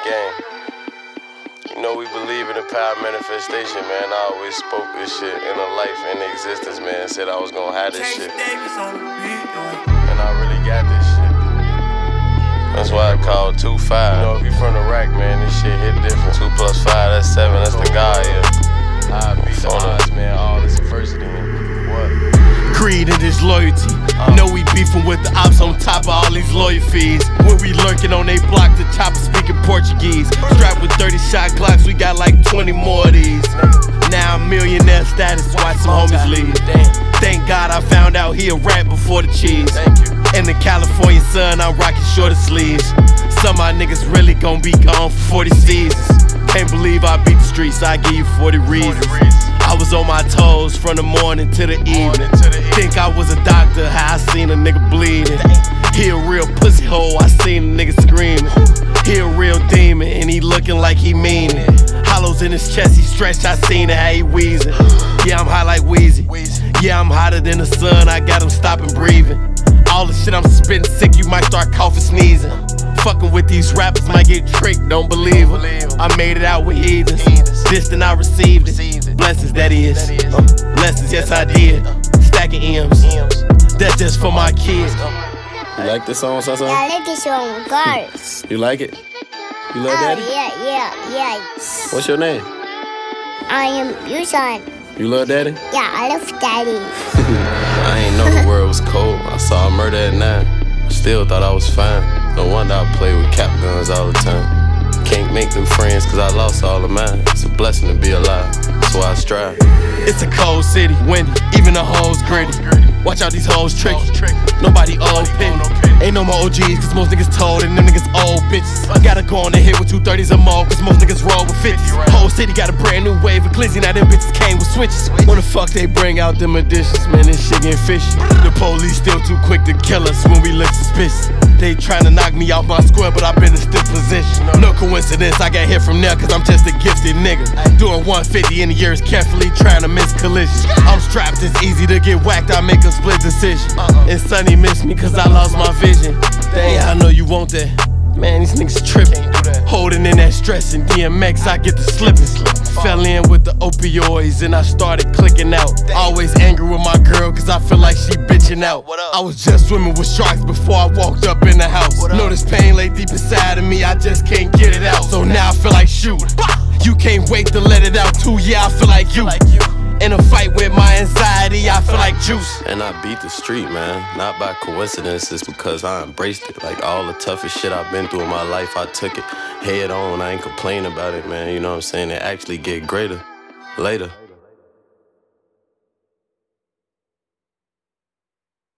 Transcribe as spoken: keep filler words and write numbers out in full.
Gang. You know we believe in the power of manifestation, man. I always spoke this shit into life and existence, man. Said I was gonna have this shit. And I really got this shit. That's why I call it two five. You know, if you from the rack, man, this shit hit different. Two plus five, that's seven, that's the guy here. I beat the odds, man, all this adversity, man. What? Greed and disloyalty. Uh, know we beefing with the ops on top of all these lawyer fees. When we lurking on they block, the chopper speaking Portuguese. Strapped with thirty shot Glocks, we got like twenty more of these. Now I'm millionaire status, watch some homies leave. Thank God I found out he a rat before the cheese. In the California sun, I'm rocking shorter sleeves. Some of my niggas really gon' be gone for forty seasons. Can't believe I beat the streets, I give you forty reasons. I was on my toes from the morning to the evening. Think I was a doctor, how I seen a nigga bleeding. He a real pussy hole, I seen a nigga screaming. He a real demon, and he looking like he mean it. Hollows in his chest, he stretched, I seen it, how he wheezing. Yeah, I'm high like Weezy. Yeah, I'm hotter than the sun, I got him stopping breathing. All the shit I'm spitting sick, you might start coughing, sneezing. Fucking with these rappers might get tricked, don't believe it. I made it out with heathens. Distant, I received it. Blessings, that is. Uh, blessings, yes, I did. Stacking M's. That's just for my kids. You like this song, Sasa? Yeah, I like this song, girls. You like it? You love Oh, Daddy? yeah, yeah, yeah. What's your name? I am Yusan. You love Daddy? Yeah, I love Daddy. I ain't know the world was cold. I saw a murder at nine. Still thought I was fine. No wonder I play with cap guns all the time. Can't make new friends cause I lost all of mine. It's a blessing to be alive, that's why I strive. It's a cold city, windy, even the hoes gritty. Watch out, these hoes tricky. Nobody old pity. Ain't no more O Gs cause most niggas told and them niggas old bitches. Gotta go on the hit with two thirties or more cause most niggas roll with fifties. Whole city got a brand new wave of glizzy, now them bitches came with switches. When the fuck they bring out them additions, man, this shit getting fishy. The police still too quick to kill us when we look suspicious. They tryna knock me off my square, but I've been in stiff position. No coincidence, I got hit from there cause I'm just a gifted nigga. Doing one fifty in the years carefully, trying to miss collisions. I'm strapped, it's easy to get whacked, I make a split decision. And Sonny missed me cause I lost my vision. Damn, I know you want that. Man, these niggas tripping. Holding in that stress and D M X, I get the slipping. Fell in with the opioids and I started clicking out. Always angry with my girl cause I feel like she bitching out. I was just swimming with sharks before I walked up in the house. Know this pain lay deep inside of me, I just can't get it out. So now I feel like shooting. You can't wait to let it out too, yeah, I feel like you. In a fight with my anxiety, I feel like juice. And I beat the street, man, not by coincidence, it's because I embraced it. Like all the toughest shit I've been through in my life, I took it head on, I ain't complaining about it, man. You know what I'm saying? It actually get greater later.